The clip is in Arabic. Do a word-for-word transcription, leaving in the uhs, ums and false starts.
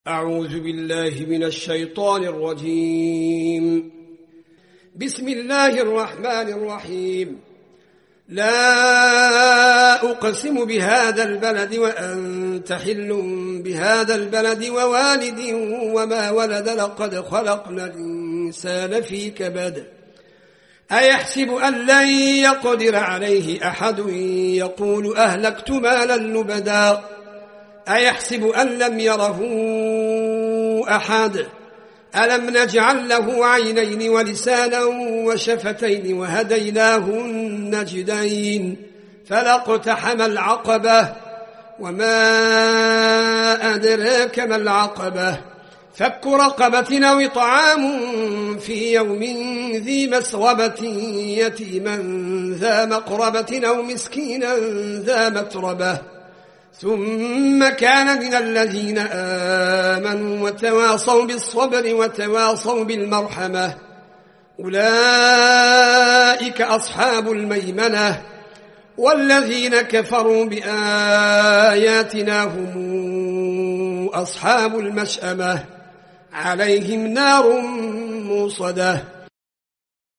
أعوذ بالله من الشيطان الرجيم. بسم الله الرحمن الرحيم. لا أقسم بهذا البلد وأنت حل بهذا البلد ووالد وما ولد لقد خلقنا الإنسان في كبد أيحسب أن لن يقدر عليه أحد يقول أهلكت مالا لبدا أيحسب أن لم يره أحد ألم نجعل له عينين ولسانا وشفتين وهديناه النجدين فلاقتحم العقبة وما أدراك ما العقبة فك رقبة أو طعام في يوم ذي مسغبة يتيما ذا مقربة أو مسكينا ذا متربة ثم كان من الذين آمنوا وتواصوا بالصبر وتواصوا بالمرحمة أولئك أصحاب الميمنة والذين كفروا بآياتنا هم أصحاب المشأمة عليهم نار موصدة